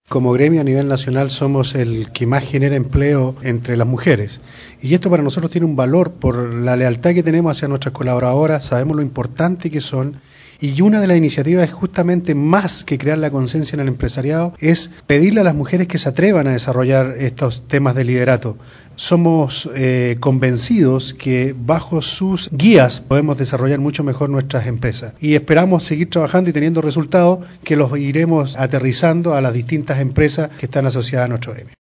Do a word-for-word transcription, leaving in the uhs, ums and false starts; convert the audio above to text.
Como gremio a nivel nacional somos el que más genera empleo entre las mujeres y esto para nosotros tiene un valor por la lealtad que tenemos hacia nuestras colaboradoras, sabemos lo importante que son y una de las iniciativas es justamente más que crear la conciencia en el empresariado, es pedirle a las mujeres que se atrevan a desarrollar estos temas de liderato. Somos eh, convencidos que bajo sus guías podemos desarrollar mucho mejor nuestras empresas y esperamos seguir trabajando y teniendo resultados que los iremos aterrizando a las distintas empresas que están asociadas a nuestro gremio.